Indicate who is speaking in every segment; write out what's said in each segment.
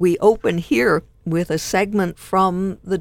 Speaker 1: We open here with a segment from the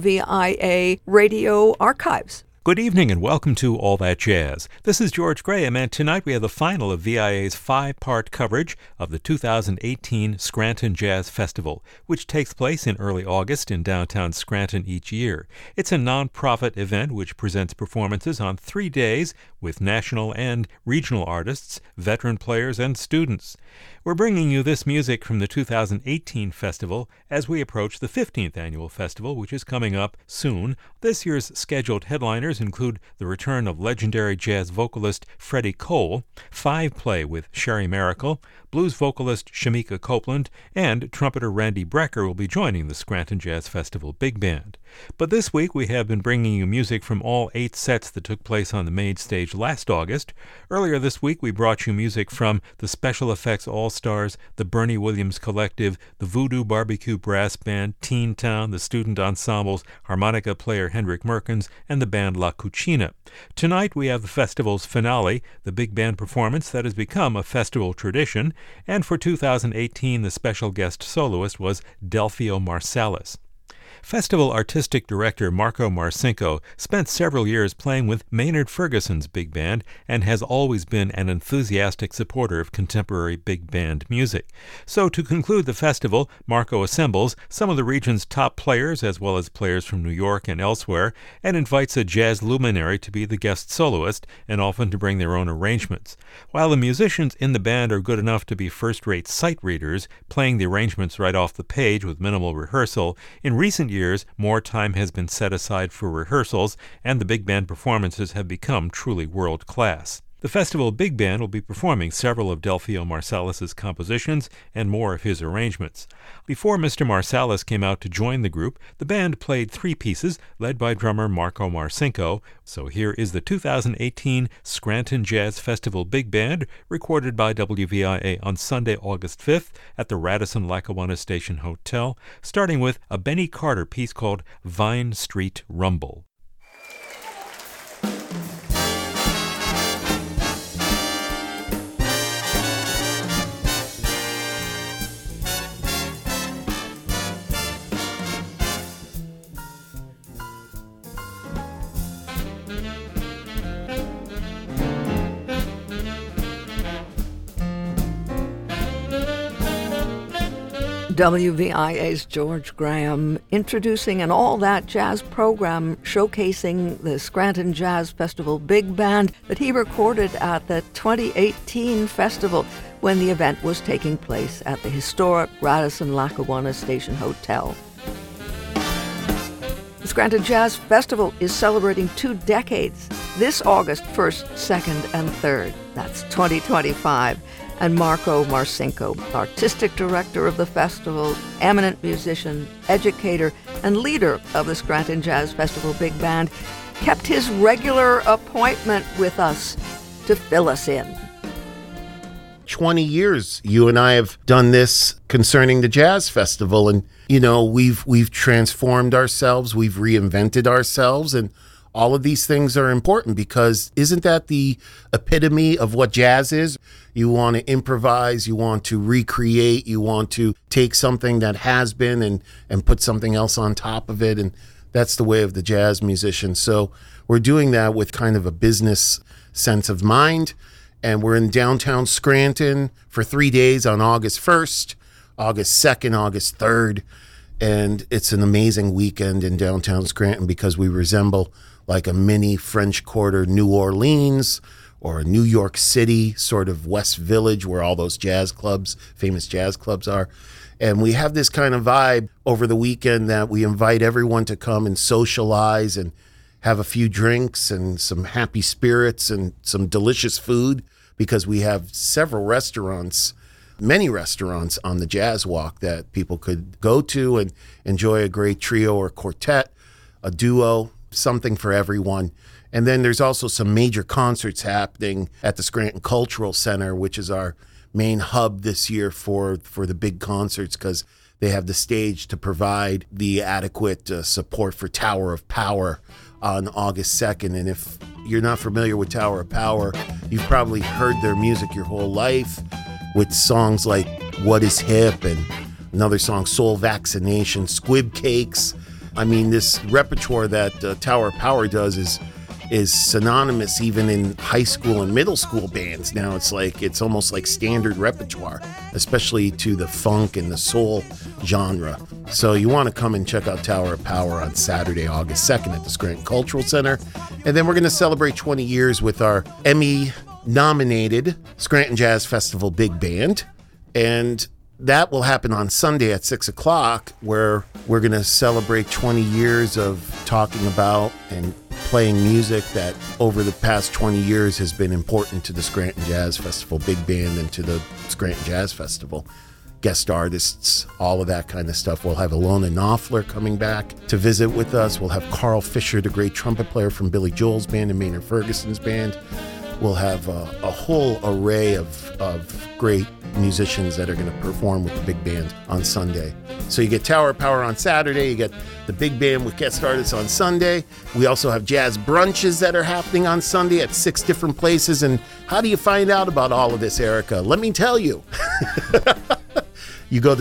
Speaker 1: WVIA radio archives.
Speaker 2: Good evening and welcome to All That Jazz. This is George Graham, and tonight we have the final of VIA's 5-part coverage of the 2018 Scranton Jazz Festival, which takes place in early August in downtown Scranton each year. It's a non-profit event which presents performances on 3 days with national and regional artists, veteran players, and students. We're bringing you this music from the 2018 festival as we approach the 15th annual festival, which is coming up soon. This year's scheduled headliners include the return of legendary jazz vocalist Freddie Cole, 5-play with Sherry Miracle, blues vocalist Shamika Copeland, and trumpeter Randy Brecker will be joining the Scranton Jazz Festival Big Band. But this week we have been bringing you music from all 8 sets that took place on the main stage last August. Earlier this week we brought you music from the Special Effects All-Stars, the Bernie Williams Collective, the Voodoo Barbecue Brass Band, Teen Town, the Student Ensembles, harmonica player Hendrik Merkens, and the band La Cucina. Tonight we have the festival's finale, the big band performance that has become a festival tradition, and for 2018 the special guest soloist was Delfeayo Marsalis. Festival Artistic Director Marco Marcinko spent several years playing with Maynard Ferguson's big band and has always been an enthusiastic supporter of contemporary big band music. So to conclude the festival, Marco assembles some of the region's top players as well as players from New York and elsewhere and invites a jazz luminary to be the guest soloist and often to bring their own arrangements. While the musicians in the band are good enough to be first-rate sight readers, playing the arrangements right off the page with minimal rehearsal, in recent years, more time has been set aside for rehearsals, and the big band performances have become truly world-class. The festival big band will be performing several of Delfeayo Marsalis' compositions and more of his arrangements. Before Mr. Marsalis came out to join the group, the band played 3 pieces, led by drummer Marco Marcinko. So here is the 2018 Scranton Jazz Festival Big Band, recorded by WVIA on Sunday, August 5th at the Radisson Lackawanna Station Hotel, starting with a Benny Carter piece called Vine Street Rumble.
Speaker 1: WVIA's George Graham introducing an All That Jazz program showcasing the Scranton Jazz Festival Big Band that he recorded at the 2018 festival when the event was taking place at the historic Radisson Lackawanna Station Hotel. The Scranton Jazz Festival is celebrating 2 decades this August 1st, 2nd, and 3rd. That's 2025. And Marco Marcinko, artistic director of the festival, eminent musician, educator, and leader of the Scranton Jazz Festival Big Band, kept his regular appointment with us to fill us in.
Speaker 3: 20 years you and I have done this concerning the Jazz Festival, and we've transformed ourselves, we've reinvented ourselves, and all of these things are important because isn't that the epitome of what jazz is? You want to improvise, you want to recreate, you want to take something that has been and put something else on top of it, and that's the way of the jazz musician. So we're doing that with kind of a business sense of mind, and we're in downtown Scranton for 3 days on August 1st, August 2nd, August 3rd, and it's an amazing weekend in downtown Scranton because we resemble like a mini French Quarter New Orleans or a New York City, sort of West Village where all those jazz clubs, famous jazz clubs are. And we have this kind of vibe over the weekend that we invite everyone to come and socialize and have a few drinks and some happy spirits and some delicious food because we have several restaurants, many restaurants on the Jazz Walk that people could go to and enjoy a great trio or quartet, a duo, something for everyone. And then there's also some major concerts happening at the Scranton Cultural Center, which is our main hub this year for the big concerts because they have the stage to provide the adequate support for Tower of Power on August 2nd. And if you're not familiar with Tower of Power, you've probably heard their music your whole life with songs like What is Hip and another song, Soul Vaccination, Squib Cakes. I mean, this repertoire that Tower of Power does is synonymous even in high school and middle school bands. Now it's almost like standard repertoire, especially to the funk and the soul genre. So you want to come and check out Tower of Power on Saturday, August 2nd at the Scranton Cultural Center. And then we're going to celebrate 20 years with our Emmy-nominated Scranton Jazz Festival Big Band. And that will happen on Sunday at 6 o'clock, where we're going to celebrate 20 years of talking about and playing music that over the past 20 years has been important to the Scranton Jazz Festival Big Band and to the Scranton Jazz Festival. Guest artists, all of that kind of stuff. We'll have Ilona Knopfler coming back to visit with us. We'll have Carl Fisher, the great trumpet player from Billy Joel's band and Maynard Ferguson's band. We'll have a whole array of great musicians that are going to perform with the big band on Sunday. So you get Tower of Power on Saturday, you get the big band with guest artists on Sunday. We also have jazz brunches that are happening on Sunday at 6 different places. And how do you find out about all of this, Erica? Let me tell you. You go to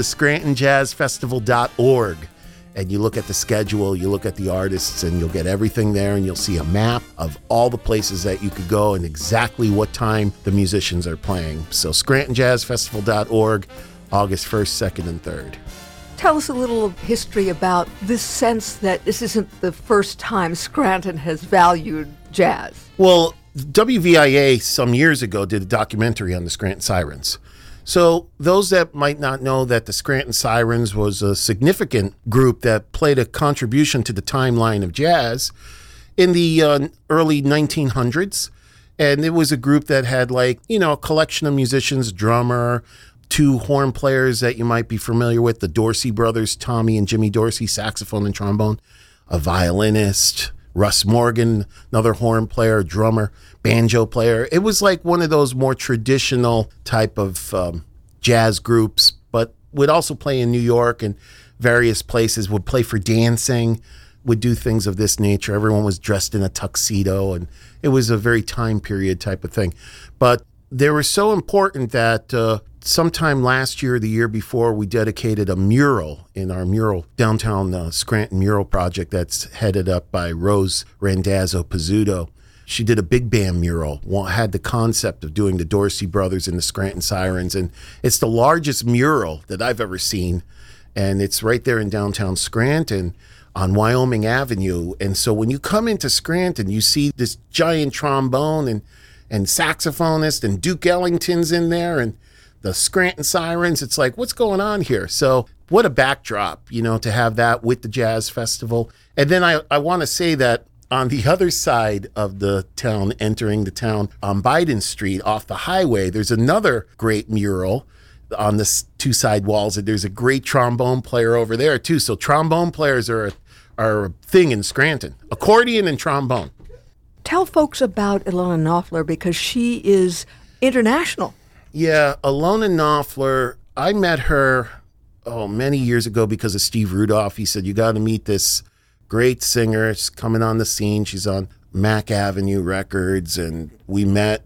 Speaker 3: ScrantonJazzFestival.org and you look at the schedule, you look at the artists, and you'll get everything there, and you'll see a map of all the places that you could go and exactly what time the musicians are playing. So ScrantonJazzFestival.org, August 1st, 2nd, and 3rd.
Speaker 1: Tell us a little history about this sense that this isn't the first time Scranton has valued jazz.
Speaker 3: Well, WVIA some years ago did a documentary on the Scranton Sirens. So those that might not know that the Scranton Sirens was a significant group that played a contribution to the timeline of jazz in the early 1900s. And it was a group that had a collection of musicians, drummer, 2 horn players that you might be familiar with, the Dorsey brothers, Tommy and Jimmy Dorsey, saxophone and trombone, a violinist, Russ Morgan, another horn player, drummer, banjo player. It was like one of those more traditional type of jazz groups, but would also play in New York and various places, would play for dancing, would do things of this nature. Everyone was dressed in a tuxedo, and it was a very time period type of thing. But they were so important that sometime last year, the year before, we dedicated a mural in our downtown Scranton mural project that's headed up by Rose Randazzo Pizzuto. She did a big band mural, had the concept of doing the Dorsey brothers and the Scranton Sirens, and it's the largest mural that I've ever seen, and it's right there in downtown Scranton on Wyoming Avenue. And so when you come into Scranton, you see this giant trombone and saxophonist, and Duke Ellington's in there, and the Scranton Sirens. It's like, what's going on here? So what a backdrop, to have that with the Jazz Festival. And then I want to say that on the other side of the town, entering the town on Biden Street off the highway, there's another great mural on the 2 side walls. And there's a great trombone player over there too. So trombone players are a thing in Scranton, accordion and trombone.
Speaker 1: Tell folks about Ilona Knopfler, because she is international.
Speaker 3: Yeah, Ilona Knopfler, I met her many years ago because of Steve Rudolph. He said, you got to meet this great singer. She's coming on the scene. She's on Mack Avenue Records, and we met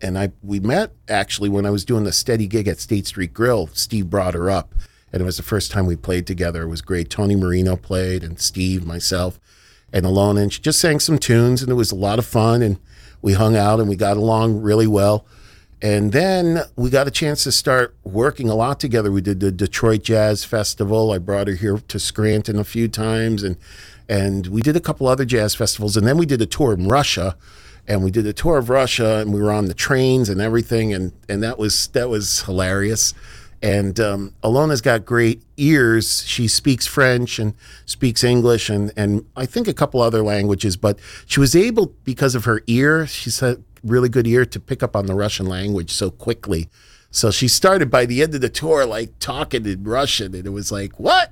Speaker 3: actually when I was doing the steady gig at State Street Grill. Steve brought her up, and it was the first time we played together. It was great. Tony Marino played, and Steve, myself, and Ilona, and she just sang some tunes, and it was a lot of fun, and we hung out, and we got along really well. And then we got a chance to start working a lot together. We did the Detroit Jazz Festival. I brought her here to Scranton a few times, and we did a couple other jazz festivals. And then we did a tour in Russia, and we did a tour of Russia, and we were on the trains and everything, and that was hilarious. And Ilona's got great ears. She speaks French and speaks English and I think a couple other languages, but she was able, because of her ear, she's a really good ear, to pick up on the Russian language so quickly. So she started by the end of the tour talking in Russian, and it was like, what?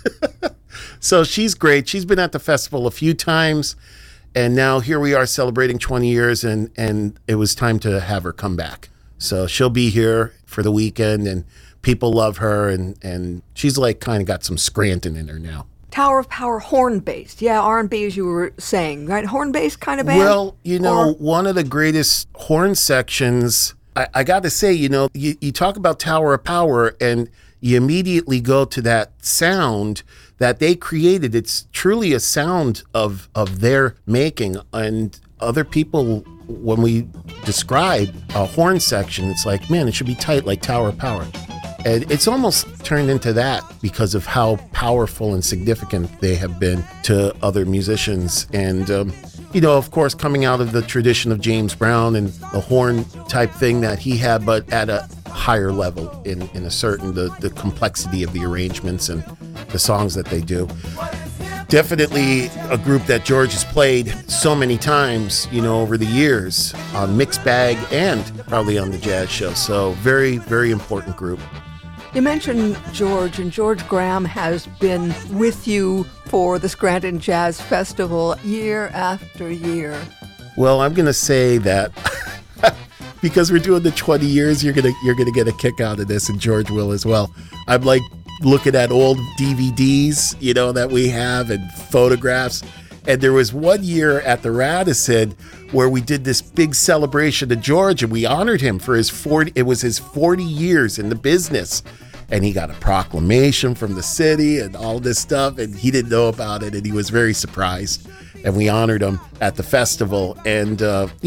Speaker 3: So she's great. She's been at the festival a few times, and now here we are celebrating 20 years, and it was time to have her come back. So she'll be here for the weekend, and people love her, and she's kind of got some Scranton in her now.
Speaker 1: Tower of Power, horn-based. Yeah, R&B, as you were saying, right? Horn-based kind of band?
Speaker 3: Well, one of the greatest horn sections, I got to say, you talk about Tower of Power, and, you immediately go to that sound that they created. It's truly a sound of their making. And other people, when we describe a horn section, it's like, man, it should be tight like Tower of Power. And it's almost turned into that because of how powerful and significant they have been to other musicians. And, of course, coming out of the tradition of James Brown and the horn type thing that he had, but at a higher level in a certain, the complexity of the arrangements and the songs that they do. Definitely a group that George has played so many times, over the years on Mixed Bag and probably on the Jazz Show. So very, very important group.
Speaker 1: You mentioned George, and George Graham has been with you for the Scranton Jazz Festival year after year.
Speaker 3: Well, I'm going to say that because we're doing the 20 years, you're gonna get a kick out of this, and George will as well. I'm like looking at old DVDs, that we have and photographs. And there was one year at the Radisson where we did this big celebration of George, and we honored him for his 40 years in the business. And he got a proclamation from the city and all this stuff, and he didn't know about it, and he was very surprised. And we honored him at the festival. And,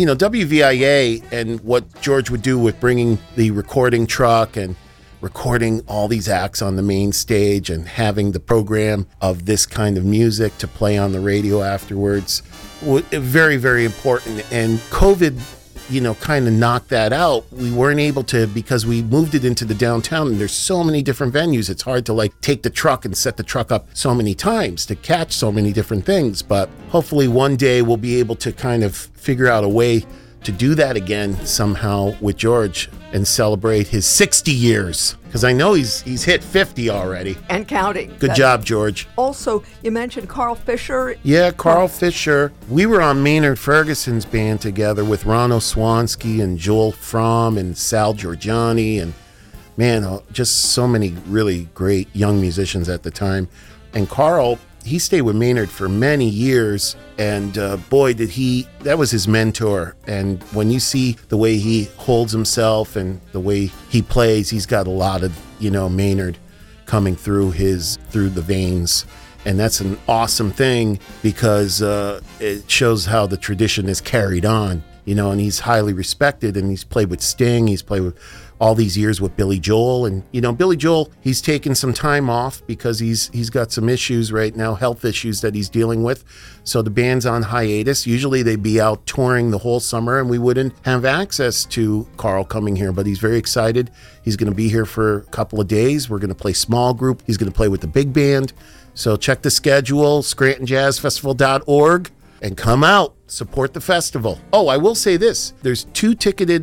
Speaker 3: WVIA and what George would do with bringing the recording truck and recording all these acts on the main stage and having the program of this kind of music to play on the radio afterwards, very, very important. And COVID, kind of knocked that out. We weren't able to, because we moved it into the downtown, and there's so many different venues. It's hard to take the truck and set the truck up so many times to catch so many different things. But hopefully one day we'll be able to kind of figure out a way to do that again somehow with George and celebrate his 60 years. Because I know he's hit 50 already.
Speaker 1: And counting.
Speaker 3: Good job, George.
Speaker 1: Also, you mentioned Carl Fisher.
Speaker 3: Yeah, Carl Fisher. We were on Maynard Ferguson's band together with Ron Swansky and Joel Fromm and Sal Giorgiani. And, man, just so many really great young musicians at the time. And Carl, he stayed with Maynard for many years, and boy, that was his mentor. And when you see the way he holds himself and the way he plays, he's got a lot of, Maynard coming through the veins. And that's an awesome thing because it shows how the tradition is carried on, and he's highly respected, and he's played with Sting, he's played with all these years with Billy Joel. And, Billy Joel, he's taken some time off because he's got some issues right now, health issues that he's dealing with. So the band's on hiatus. Usually they'd be out touring the whole summer, and we wouldn't have access to Carl coming here, but he's very excited. He's going to be here for a couple of days. We're going to play small group. He's going to play with the big band. So check the schedule, ScrantonJazzFestival.org, and come out. Support the festival. Oh, I will say this. There's two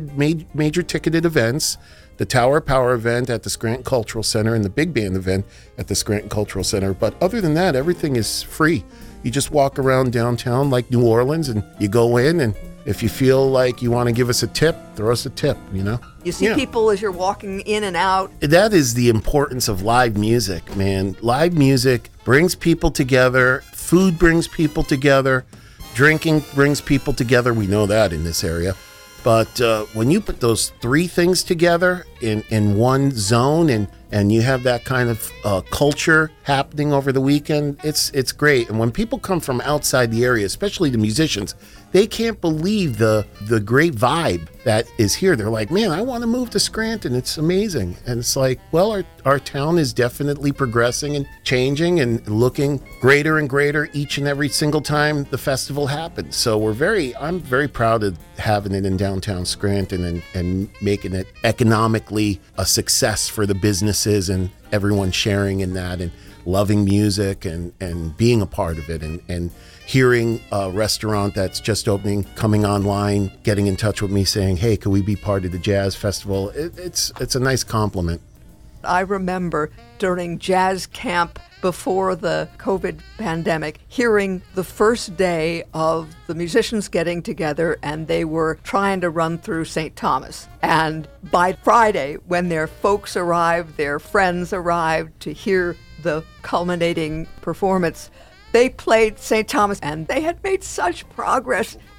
Speaker 3: major ticketed events, the Tower of Power event at the Scranton Cultural Center and the Big Band event at the Scranton Cultural Center. But other than that, everything is free. You just walk around downtown like New Orleans, and you go in, and if you feel like you want to give us a tip, throw us a tip,
Speaker 1: You see people as you're walking in and out.
Speaker 3: That is the importance of live music, man. Live music brings people together. Food brings people together. Drinking brings people together. We know that in this area. But when you put those three things together in one zone and you have that kind of culture happening over the weekend, it's great. And when people come from outside the area, especially the musicians, they can't believe the great vibe that is here. They're like, man, I want to move to Scranton. It's amazing. And it's like, well, our town is definitely progressing and changing and looking greater and greater each and every single time the festival happens. So I'm very proud of having it in downtown Scranton and making it economically a success for the businesses and everyone sharing in that and loving music and being a part of it and hearing a restaurant that's just opening, coming online, getting in touch with me saying, hey, could we be part of the Jazz Festival? It's a nice compliment.
Speaker 1: I remember during jazz camp before the COVID pandemic, hearing the first day of the musicians getting together, and they were trying to run through St. Thomas. And by Friday, when their folks arrived, their friends arrived to hear the culminating performance, they played St. Thomas, and they had made such progress.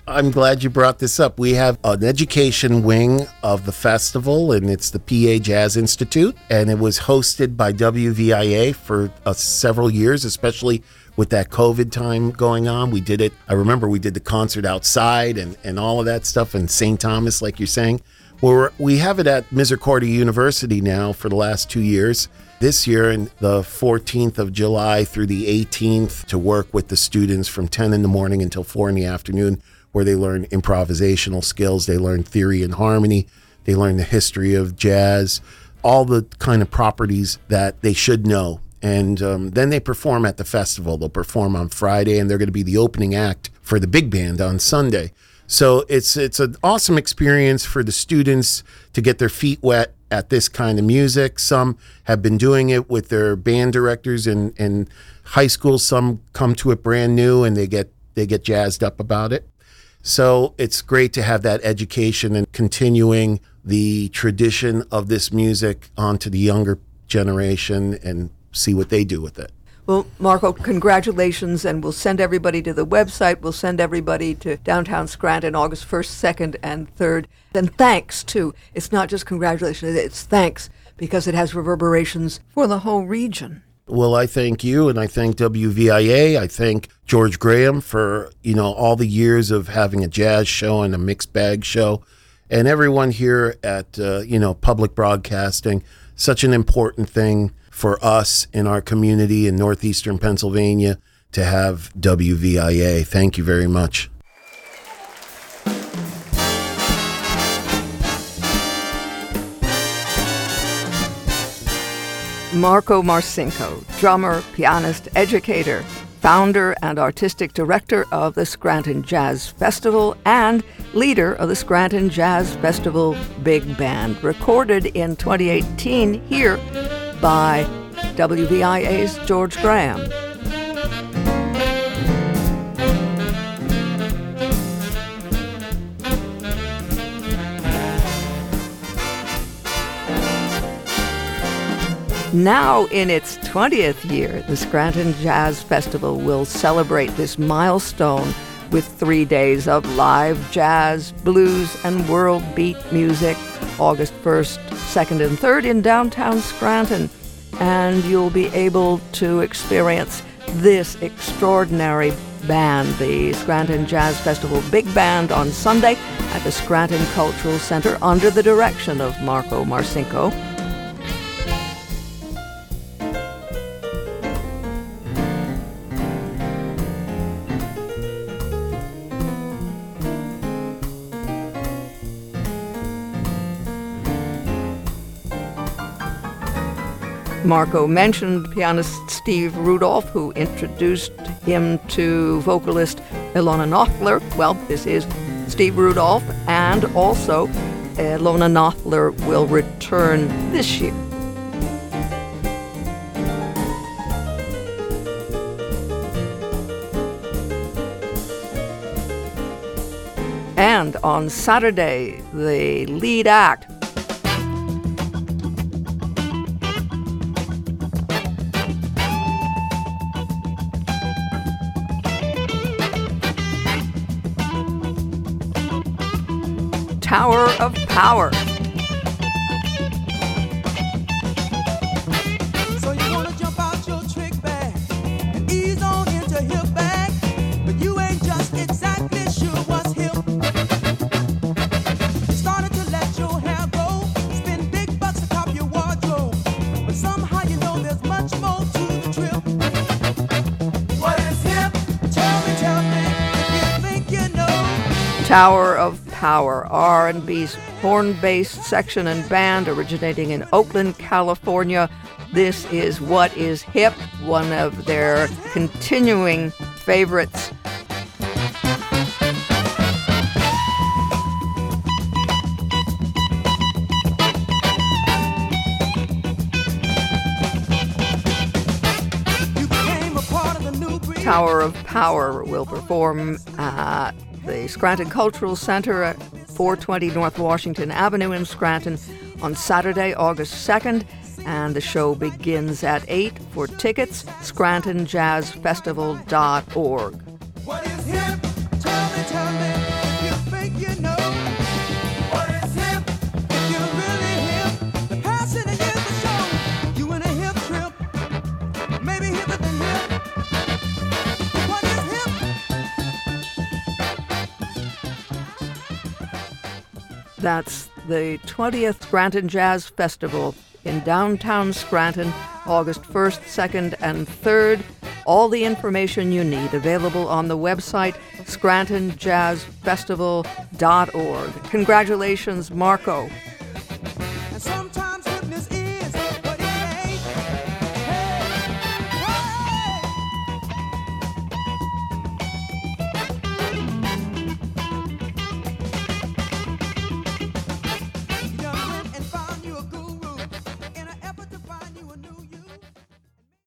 Speaker 3: I'm glad you brought this up. We have an education wing of the festival, and it's the PA Jazz Institute, and it was hosted by WVIA for several years, especially with that COVID time going on. We did it. I remember we did the concert outside and all of that stuff in St. Thomas, like you're saying. We have it at Misericordia University now for the last 2 years. This year, in the 14th of July through the 18th, to work with the students from 10 in the morning until 4 in the afternoon, where they learn improvisational skills, they learn theory and harmony, they learn the history of jazz, all the kind of properties that they should know. And then they perform at the festival. They'll perform on Friday, and they're going to be the opening act for the big band on Sunday. So it's an awesome experience for the students to get their feet wet at this kind of music. Some have been doing it with their band directors in high school. Some come to it brand new, and they get jazzed up about it. So it's great to have that education and continuing the tradition of this music onto the younger generation and see what they do with it.
Speaker 1: Well, Marco, congratulations, and we'll send everybody to the website. We'll send everybody to downtown Scranton August 1st, 2nd, and 3rd. And thanks, too. It's not just congratulations, it's thanks, because it has reverberations for the whole region.
Speaker 3: Well, I thank you, and I thank WVIA. I thank George Graham for, all the years of having a jazz show and a mixed bag show, and everyone here at, public broadcasting. Such an important thing for us in our community in northeastern Pennsylvania to have WVIA. Thank you very much.
Speaker 1: Marco Marcinko, drummer, pianist, educator, founder and artistic director of the Scranton Jazz Festival and leader of the Scranton Jazz Festival Big Band, recorded in 2018 here by WVIA's George Graham. Now in its 20th year, the Scranton Jazz Festival will celebrate this milestone with 3 days of live jazz, blues, and world beat music, August 1st, 2nd, and 3rd in downtown Scranton. And you'll be able to experience this extraordinary band, the Scranton Jazz Festival Big Band, on Sunday at the Scranton Cultural Center under the direction of Marco Marcinko. Marco mentioned pianist Steve Rudolph, who introduced him to vocalist Ilona Knopfler. Well, this is Steve Rudolph, and also Ilona Knopfler will return this year. And on Saturday, the lead act, Tower of Power.
Speaker 4: So you wanna jump out your trick bag and ease on into hip bag, but you ain't just exactly sure what's hip. You started to let your hair grow, spend big bucks to top your wardrobe, but somehow you know there's much more to the trip. What is hip? Tell me if you think you know.
Speaker 1: Tower of Power, R&B's horn-based section and band originating in Oakland, California. This is What is Hip, one of their continuing favorites. Tower of Power will perform at the Scranton Cultural Center at 420 North Washington Avenue in Scranton on Saturday, August 2nd, and the show begins at 8. For tickets, scrantonjazzfestival.org.
Speaker 4: What is hip? Tell me.
Speaker 1: That's the 20th Scranton Jazz Festival in downtown Scranton, August 1st, 2nd, and 3rd. All the information you need available on the website scrantonjazzfestival.org. Congratulations, Marco.